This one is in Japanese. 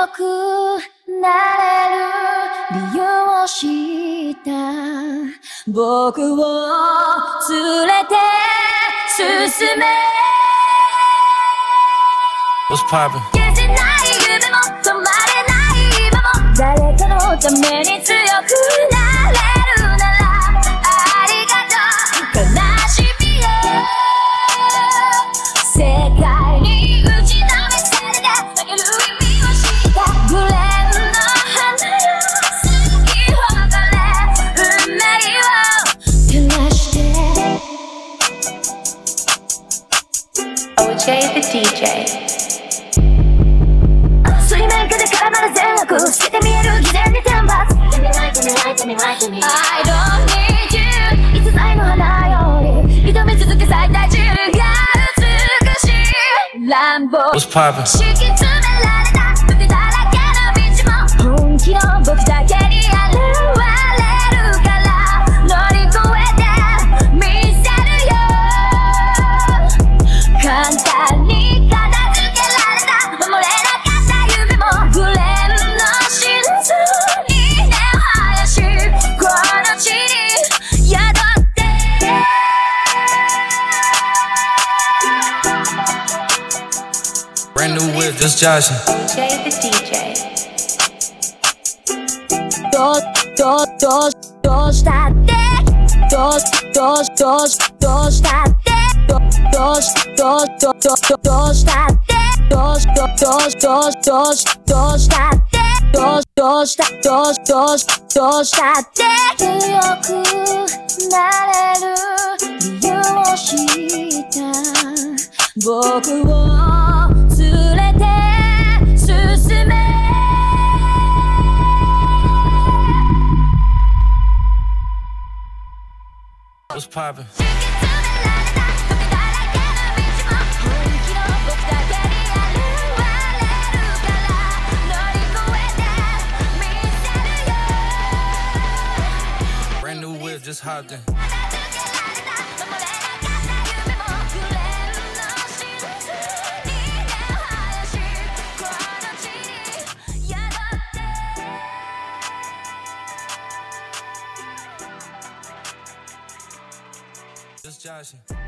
くなれる理由を知った僕を連れて進め What's poppin'? 消せない夢も止まれない今も誰かのために強くなれるならありがとう悲しみよ世界に打ちのめされた負ける意味を知ったグレーの花よ咲き誇れ運命を照らして OJ the DJ 水面下で絡まる善悪透けて見える偽善に天罰 Tell me right to me I don't need you 逸材の花より挑み続け咲いた自由が美しい乱暴 What's poppin'? 敷き詰められた服だらけの道も本気の僕だけに現れるから乗り越えてみせるよ簡単に片付けられた守れなかった夢もグレーの真珠に根を生やしこの地に宿って Brand new whip, just joshin'. OJ the DJ どうしたってどうしたってどうしたってどうしたって強くなれる理由を知った僕を連れて進め What's poppin'? Brand new whip, just hopped in. Just joshin'.